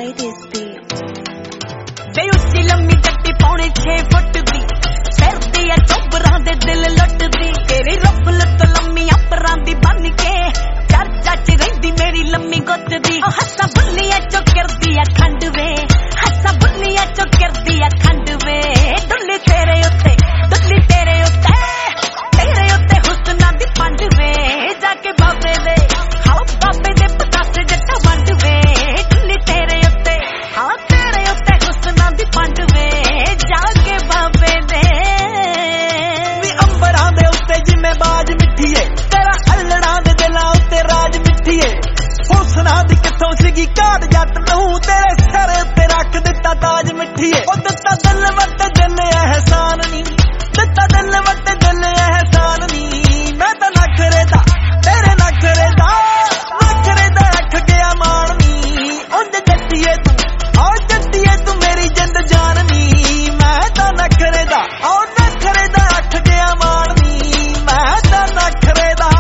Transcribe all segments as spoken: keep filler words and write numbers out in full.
this beat. वे उच्ची लम्मी जट्टी पौने छे फुट दी फिरदी है चोबरां दे दिल लुटदी तेरी रब लुट लम्मी अपरां दी बन के चर्चा च रहिंदी मेरी लम्मी गुत्त दी ओ हस्सा बुल्लियां चो करदी है खंड वे हस्सा बुल्लियां चो करदी है खंड वे डुल्ली तेरे उत्ते डुल्ली तेरे उत्ते तेरे उत्ते हुस्ना दी पंड वे जाके बाबे दे हाओ बाबे दे पतासे जट्टा वंड वे डुल्ली तेरे उत्ते हां तेरे उत्ते हुस्ना दी पंड वे जाके बाबे दे वी अंबरां दे उत्ते जिवें बाज मिठी है तेरा अल्लड़ां दे दिलां उत्ते राज मिठी है हुस्ना दी कित्थों सीगी काट जट नूं तेरे सिर उत्ते रख दित्ता ताज मिठी है ओ दित्ता दिल वट दिल एहसान नी दित्ता दिल वट दिल एहसान नी मैं तां नखरे दा तेरे नखरे दा नखरे दा रख गया मान नी उंज जट्टीए तू ओ जट्टीए तू मेरी जिंद जान नी मैं तां नखरे दा ओ नखरे दा रख गया मान नी मैं तां नखरे दा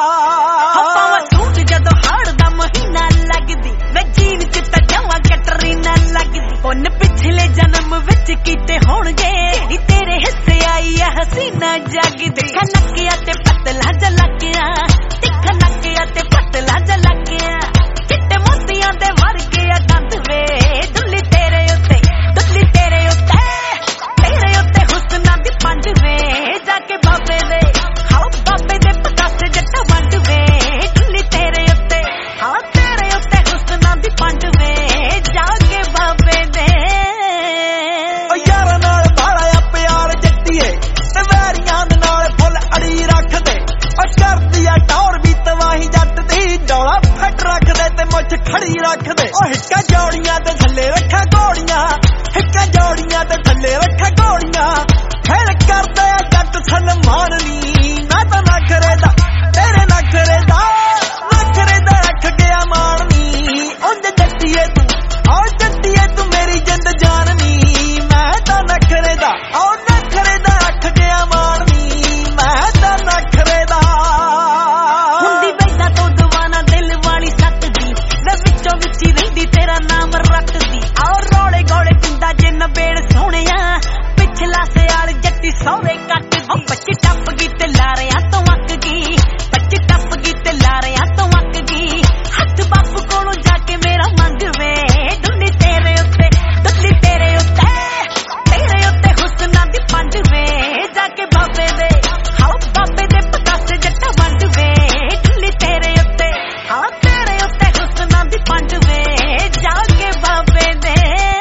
हप्पा सूट जदों हाड़ दा महीना लगदी मैं जीन च तां जावां कैटरीना लगदी उन पिछले जन्म विच कीते होणगे नी तेरे हिस्से आई है हसीना जागदी नकिया ते पतला जलकिया तिख नकिया ते पतला जलकिया चिट्टे मोतियां दे वर्गे आ दंद वे डुल्ली तेरे उत्ते डुल्ली तेरे उत्ते तेरे उत्ते हुस्ना दी पंड वे जाके बाबे दे हाओ बाबे दे पतासे जट्टा वंड वे डुल्ली तेरे उत्ते हां तेरे उत्ते हुस्ना दी पंड वे जाके बाबे दे ओ यारां नाल बाला आ प्यार जट्टीए ते वैरियां दे नाल फुल अड़ी रख दे ओ करदी आ टौर भी तवाही जट दी डोला फट रख दे ते मुੱਛ खड़ी रख दे ओ हिक्का जौड़ियां ते थल्ले रखा घोड़ियां हिक्का जौड़ियां ते थल्ले रखा घोड़ियां खेल करदा आ जट सलमान नी मैं तां नखरे दा तेरे नखरे दा नखरे दा रख गया मान नी उंज जट्टीए तू ओ जट्टीए तू मेरी जिंद जान नी मैं तां नखरे दा ओ नखरे दा रख गया मान नी मैं तां नखरे दा हुंदी बैठा तो दवाना दिल वाली सट दी वे विचों विच ही रहिंदी तेरा नाम रटदी और रोले गोले पिंदा जे नबेड़ सोहणिया पिछला सियाल जट्टी सौवे कट दी बच्ची टप गई ते लारियां तो अक गई बच्ची टप गई ते लारियां तो अक गई हथ बापू कोलों जाके मेरा मंग वे डुल्ली तेरे उत्ते डुल्ली तेरे उत्ते तेरे उत्ते हुस्ना दी पंड वे जाके बाबे दे हाओ बाबे दे पतासे जट्टा वंड वे डुल्ली तेरे उत्ते हां तेरे उत्ते हुस्ना दी पंड वे जाके बाबे दे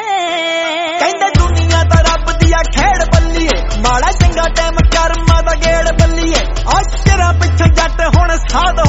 कहंदे दुनिया दा रब दी आ खेड़ बल्लीए माड़ा चंगा टाइम कर्मा दा गेड़ बल्लीए आ तेरा पिछे जट हुण साध